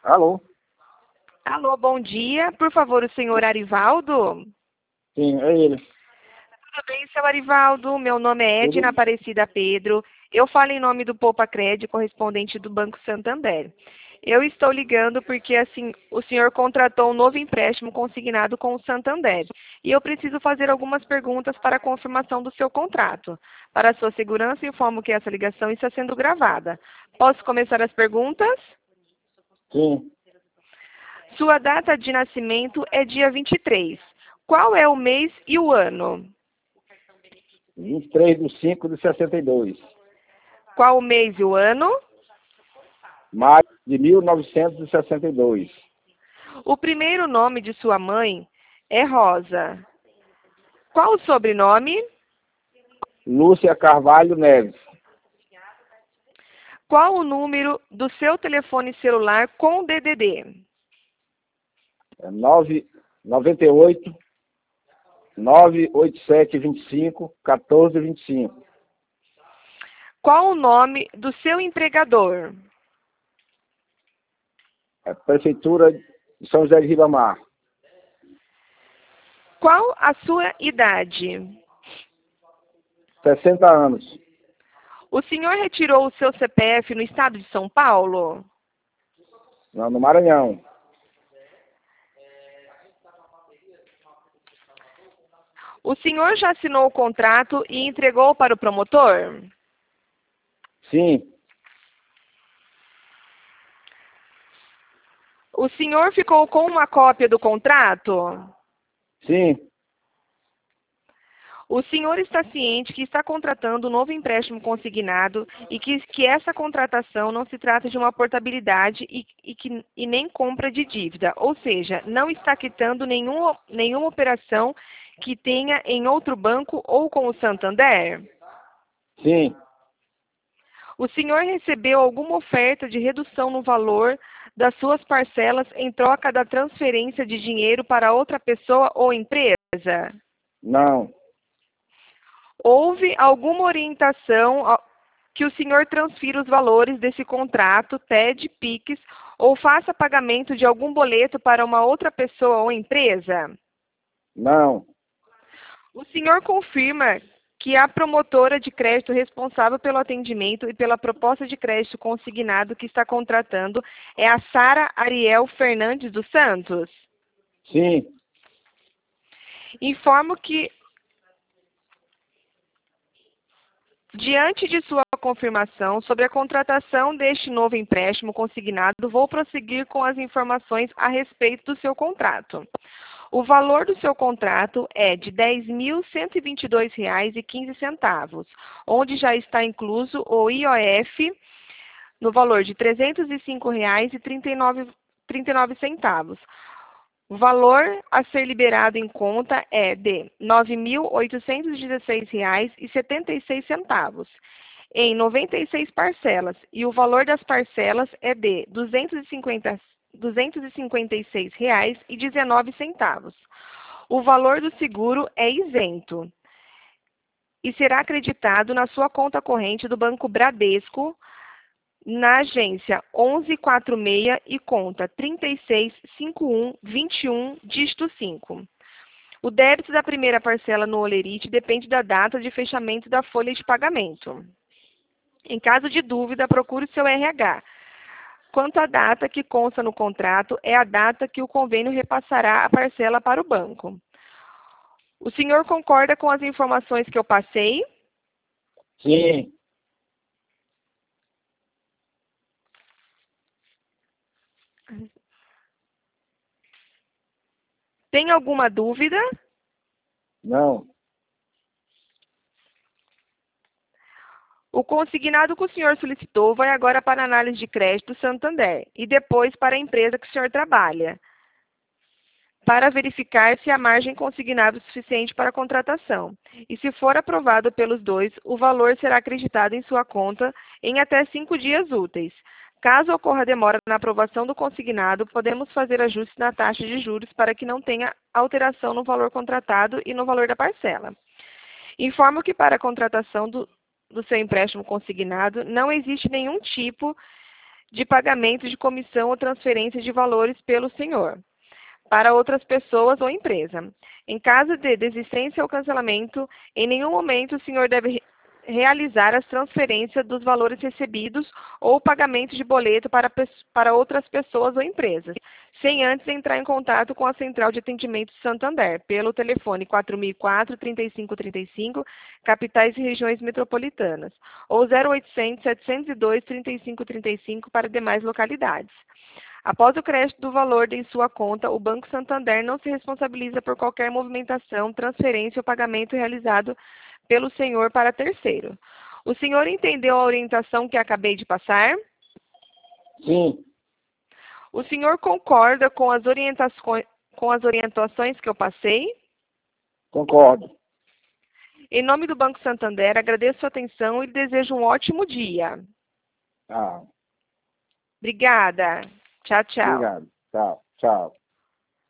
Alô? Alô, bom dia. Por favor, o senhor Arivaldo? Sim, é ele. Tudo bem, seu Arivaldo? Meu nome é Tudo? Edna Aparecida Pedro. Eu falo em nome do Poupa Cred, correspondente do Banco Santander. Eu estou ligando porque assim, o senhor contratou um novo empréstimo consignado com o Santander. E eu preciso fazer algumas perguntas para a confirmação do seu contrato. Para a sua segurança, informo que essa ligação está sendo gravada. Posso começar as perguntas? Sim, Sua data de nascimento é dia 23. Qual é o mês e o ano? 23/5/62. Qual o mês e o ano? Maio de 1962. O primeiro nome de sua mãe é Rosa. Qual o sobrenome? Lúcia Carvalho Neves. Qual o número do seu telefone celular com DDD? 98 98725 1425. Qual o nome do seu empregador? Prefeitura de São José de Ribamar. Qual a sua idade? 60 anos. O senhor retirou o seu CPF no estado de São Paulo? No Maranhão. O senhor já assinou o contrato e entregou para o promotor? Sim, O senhor ficou com uma cópia do contrato? sim, O senhor está ciente que está contratando um novo empréstimo consignado e que essa contratação não se trata de uma portabilidade e nem compra de dívida, ou seja, não está quitando nenhuma operação que tenha em outro banco ou com o Santander? sim. O senhor recebeu alguma oferta de redução no valor das suas parcelas em troca da transferência de dinheiro para outra pessoa ou empresa? Não, Houve alguma orientação que o senhor transfira os valores desse contrato, TED, PIX, ou faça pagamento de algum boleto para uma outra pessoa ou empresa? não, O senhor confirma que a promotora de crédito responsável pelo atendimento e pela proposta de crédito consignado que está contratando é a Sara Ariel Fernandes dos Santos? sim, Informo que, diante de sua confirmação sobre a contratação deste novo empréstimo consignado, vou prosseguir com as informações a respeito do seu contrato. O valor do seu contrato é de R$ 10.122,15, onde já está incluso o IOF no valor de R$ 305,39. O valor a ser liberado em conta é de R$ 9.816,76 em 96 parcelas, e o valor das parcelas é de R$ 256,19. O valor do seguro é isento e será acreditado na sua conta corrente do Banco Bradesco, na agência 1146 e conta 365121, dígito 5. O débito da primeira parcela no Olerite depende da data de fechamento da folha de pagamento. Em caso de dúvida, procure seu RH. Quanto à data que consta no contrato, é a data que o convênio repassará a parcela para o banco. O senhor concorda com as informações que eu passei? sim. Tem alguma dúvida? Não, O consignado que o senhor solicitou vai agora para a análise de crédito Santander e depois para a empresa que o senhor trabalha, para verificar se há margem consignável suficiente para a contratação. E se for aprovado pelos dois, o valor será acreditado em sua conta em até 5 dias úteis. Caso ocorra demora na aprovação do consignado, podemos fazer ajustes na taxa de juros para que não tenha alteração no valor contratado e no valor da parcela. Informo que para a contratação do seu empréstimo consignado não existe nenhum tipo de pagamento de comissão ou transferência de valores pelo senhor para outras pessoas ou empresa. Em caso de desistência ou cancelamento, em nenhum momento o senhor deve realizar as transferências dos valores recebidos ou o pagamento de boleto para outras pessoas ou empresas, sem antes entrar em contato com a Central de Atendimento de Santander, pelo telefone 4004-3535, capitais e regiões metropolitanas, ou 0800-702-3535 para demais localidades. Após o crédito do valor em sua conta, o Banco Santander não se responsabiliza por qualquer movimentação, transferência ou pagamento realizado pelo senhor para terceiro. O senhor entendeu a orientação que acabei de passar? Sim. O senhor concorda com as orientações que eu passei? Concordo. Em nome do Banco Santander, agradeço a atenção e desejo um ótimo dia. Ah, Obrigada. Tchau, tchau. obrigado. Tchau, tchau.